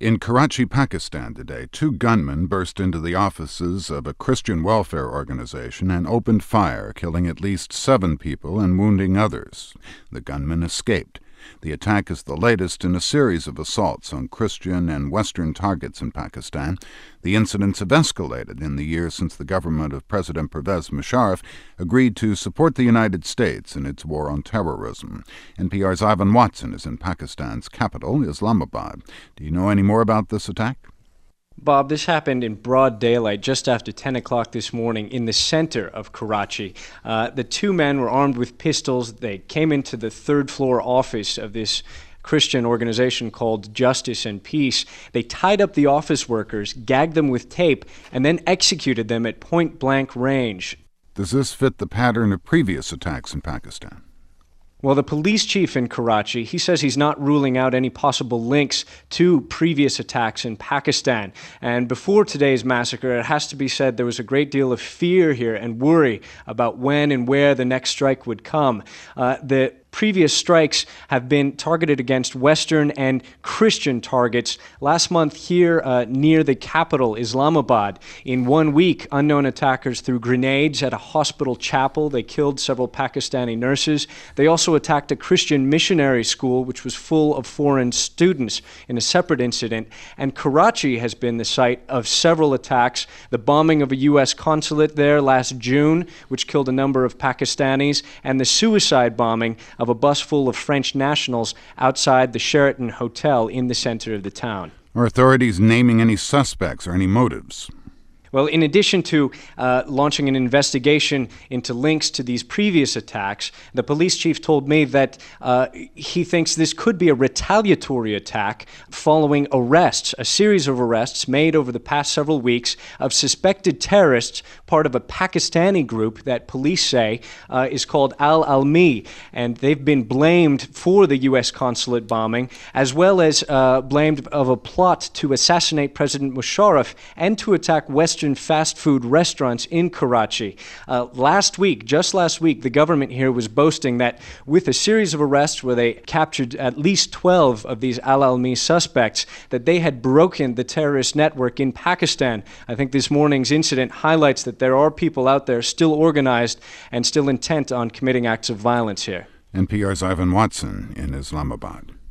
In Karachi, Pakistan today, two gunmen burst into the offices of a Christian welfare organization and opened fire, killing at least 7 people and wounding others. The gunmen escaped. The attack is the latest in a series of assaults on Christian and Western targets in Pakistan. The incidents have escalated in the years since the government of President Pervez Musharraf agreed to support the United States in its war on terrorism. NPR's Ivan Watson is in Pakistan's capital, Islamabad. Do you know any more about this attack? Bob, this happened in broad daylight just after 10 o'clock this morning in the center of Karachi. The two men were armed with pistols. They came into the third-floor office of this Christian organization called Justice and Peace. They tied up the office workers, gagged them with tape, and then executed them at point-blank range. Does this fit the pattern of previous attacks in Pakistan? Well, the police chief in Karachi, he says he's not ruling out any possible links to previous attacks in Pakistan. And before today's massacre, it has to be said there was a great deal of fear here and worry about when and where the next strike would come. The previous strikes have been targeted against Western and Christian targets. Last month here near the capital, Islamabad, in 1 week, unknown attackers threw grenades at a hospital chapel. They killed several Pakistani nurses. They also attacked a Christian missionary school, which was full of foreign students, in a separate incident. And Karachi has been the site of several attacks. The bombing of a U.S. consulate there last June, which killed a number of Pakistanis, and the suicide bombing of a bus full of French nationals outside the Sheraton Hotel in the center of the town. Are authorities naming any suspects or any motives? Well, in addition to launching an investigation into links to these previous attacks, the police chief told me that he thinks this could be a retaliatory attack following arrests, a series of arrests made over the past several weeks of suspected terrorists, part of a Pakistani group that police say is called Al-Almi, and they've been blamed for the U.S. consulate bombing, as well as blamed of a plot to assassinate President Musharraf and to attack Western fast food restaurants in Karachi. Just last week, the government here was boasting that with a series of arrests where they captured at least 12 of these Al-Almi suspects, that they had broken the terrorist network in Pakistan. I think this morning's incident highlights that there are people out there still organized and still intent on committing acts of violence here. NPR's Ivan Watson in Islamabad.